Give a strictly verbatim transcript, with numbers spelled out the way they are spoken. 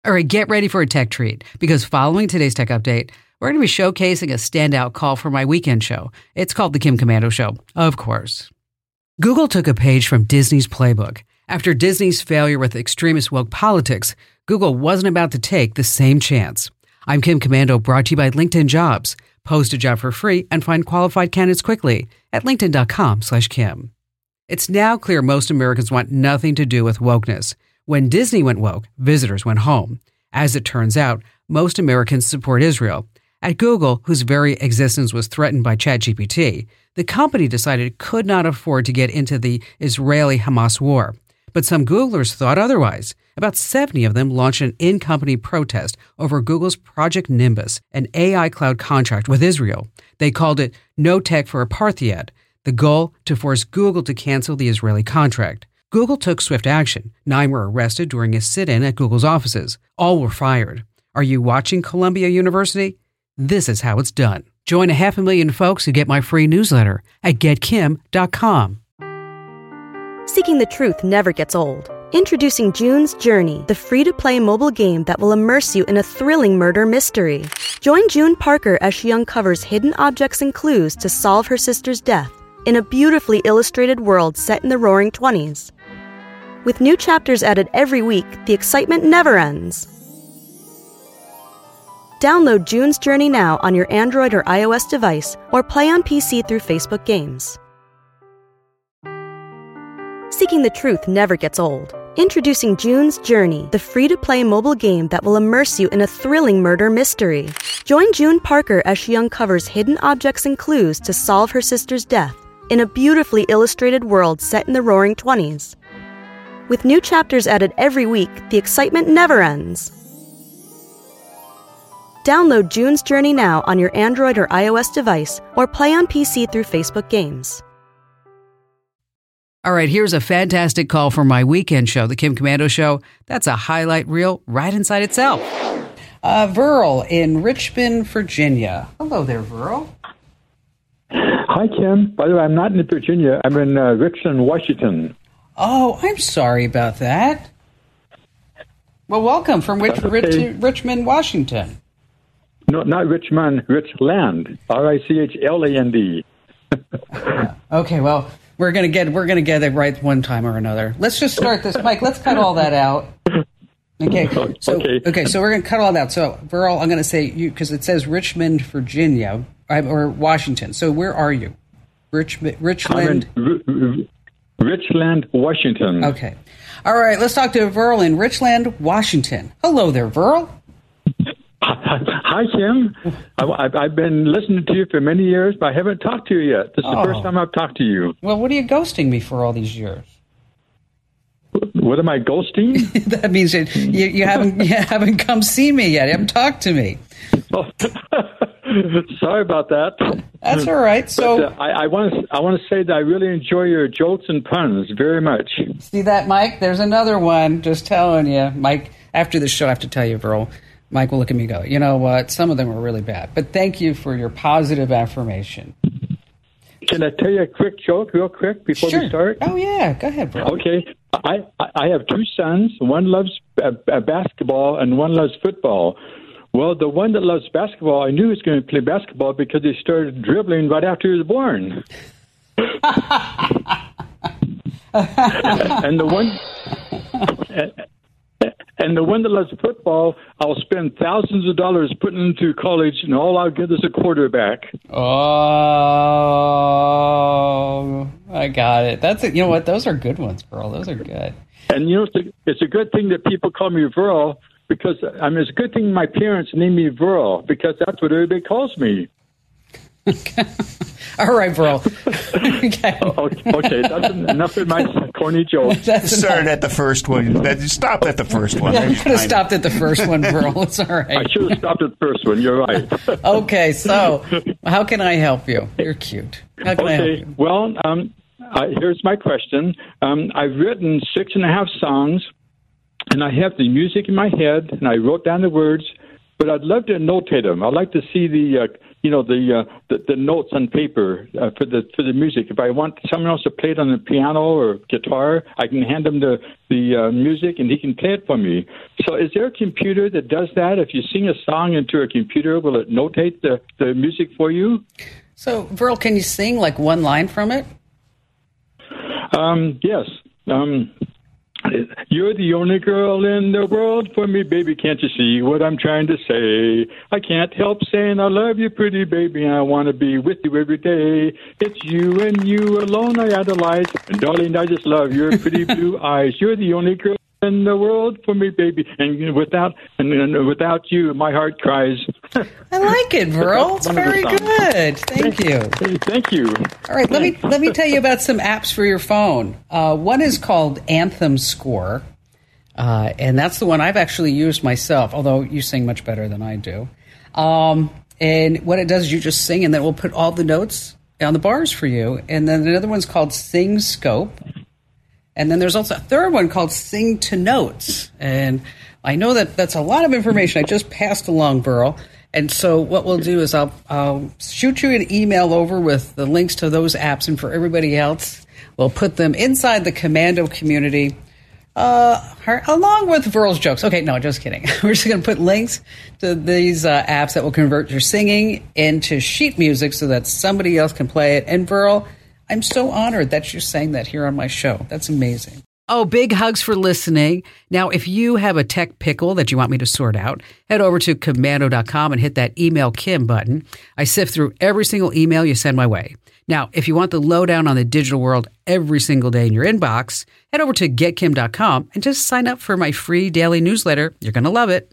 All right, get ready for a tech treat, because following today's tech update, we're going to be showcasing a standout call for my weekend show. It's called The Kim Komando Show, of course. Google took a page from Disney's playbook. After Disney's failure with extremist woke politics, Google wasn't about to take the same chance. I'm Kim Komando, brought to you by LinkedIn Jobs. Post a job for free and find qualified candidates quickly at linkedin.com slash Kim. It's now clear most Americans want nothing to do with wokeness. When Disney went woke, visitors went home. As it turns out, most Americans support Israel. At Google, whose very existence was threatened by ChatGPT, the company decided it could not afford to get into the Israeli-Hamas war. But some Googlers thought otherwise. About seventy of them launched an in-company protest over Google's Project Nimbus, an A I cloud contract with Israel. They called it No Tech for Apartheid, the goal to force Google to cancel the Israeli contract. Google took swift action. Nine were arrested during a sit-in at Google's offices. All were fired. Are you watching Columbia University? This is how it's done. Join a half a million folks who get my free newsletter at get kim dot com. Seeking the truth never gets old. Introducing June's Journey, the free-to-play mobile game that will immerse you in a thrilling murder mystery. Join June Parker as she uncovers hidden objects and clues to solve her sister's death in a beautifully illustrated world set in the Roaring Twenties. With new chapters added every week, the excitement never ends. Download June's Journey now on your Android or iOS device, or play on P C through Facebook Games. Seeking the truth never gets old. Introducing June's Journey, the free-to-play mobile game that will immerse you in a thrilling murder mystery. Join June Parker as she uncovers hidden objects and clues to solve her sister's death in a beautifully illustrated world set in the Roaring Twenties. With new chapters added every week, the excitement never ends. Download June's Journey now on your Android or iOS device, or play on P C through Facebook Games. All right, here's a fantastic call for my weekend show, The Kim Komando Show. That's a highlight reel right inside itself. Uh, Verl in Richmond, Virginia. Hello there, Verl. Hi, Kim. By the way, I'm not in Virginia. I'm in uh, Richmond, Washington. Oh, I'm sorry about that. Well, welcome from Rich, okay. Rich, Richmond, Washington. No, not Richmond, Richland. R I C H L A N D. Okay, well, we're gonna get we're gonna get it right one time or another. Let's just start this, Mike. Let's cut all that out. Okay. So okay. okay, so we're gonna cut all that out. So, Verl, I'm gonna say you because it says Richmond, Virginia, or Washington. So, where are you? Rich, Richland. I'm in R- Richland, Washington. Okay. All right. Let's talk to Verl in Richland, Washington. Hello there, Verl. Hi, Kim. I, I've been listening to you for many years, but I haven't talked to you yet. This is Oh. the first time I've talked to you. Well, what are you ghosting me for all these years? What am I ghosting? That means that you, you haven't you haven't come see me yet. You haven't talked to me. Oh, sorry about that. That's all right. So but, uh, I, I want to I want to say that I really enjoy your jokes and puns very much. See that, Mike? There's another one. Just telling you, Mike. After the show, I have to tell you, Verl. Mike will look at me and go, you know what? Some of them were really bad. But thank you for your positive affirmation. Can I tell you a quick joke real quick before Sure. we start? Oh, yeah. Go ahead, Verl. Okay. I, I have two sons. One loves uh, basketball and one loves football. Well, the one that loves basketball, I knew he was going to play basketball because he started dribbling right after he was born. and the one... And the one that loves football, I'll spend thousands of dollars putting him through college, and all I'll get is a quarterback. Oh, I got it. That's it. You know what? Those are good ones, Verl. Those are good. And, you know, it's a, it's a good thing that people call me Verl, because, I mean, it's a good thing my parents named me Verl, because that's what everybody calls me. All right, Verl. Okay. Okay, that's enough of my corny jokes. That's Started enough. at the first one. That- Stopped at the first one. Yeah, you could have stopped at the first one, Verl. It's all right. I should have stopped at the first one. You're right. Okay, so how can I help you? You're cute. How can I help Okay, you? well, um, I, here's my question. Um, I've written six and a half songs, and I have the music in my head, and I wrote down the words, but I'd love to notate them. I'd like to see the, uh, you know, the, uh, the the notes on paper uh, for the for the music. If I want someone else to play it on the piano or guitar, I can hand him the the uh, music and he can play it for me. So, is there a computer that does that? If you sing a song into a computer, will it notate the, the music for you? So, Verl, can you sing like one line from it? Um, yes. Um, You're the only girl in the world for me, baby. Can't you see what I'm trying to say? I can't help saying I love you, pretty baby. I want to be with you every day. It's you and you alone I idolize. And darling, I just love your pretty blue eyes. You're the only girl in the world for me, baby. And without and, and without you, my heart cries. I like it, Verl. It's very good. Thank you. Thank you. All right, let me let me tell you about some apps for your phone. Uh, one is called Anthem Score, uh, and that's the one I've actually used myself, although you sing much better than I do. Um, and what it does is you just sing, and then we'll put all the notes on the bars for you. And then another one's called Sing Scope. And then there's also a third one called Sing to Notes. And I know that that's a lot of information I just passed along, Verl. And so what we'll do is I'll, I'll shoot you an email over with the links to those apps. And for everybody else, we'll put them inside the Commando community uh, along with Verl's jokes. Okay, no, just kidding. We're just going to put links to these uh, apps that will convert your singing into sheet music so that somebody else can play it. And Verl, I'm so honored that you're saying that here on my show. That's amazing. Oh, big hugs for listening. Now, if you have a tech pickle that you want me to sort out, head over to commando dot com and hit that Email Kim button. I sift through every single email you send my way. Now, if you want the lowdown on the digital world every single day in your inbox, head over to get kim dot com and just sign up for my free daily newsletter. You're going to love it.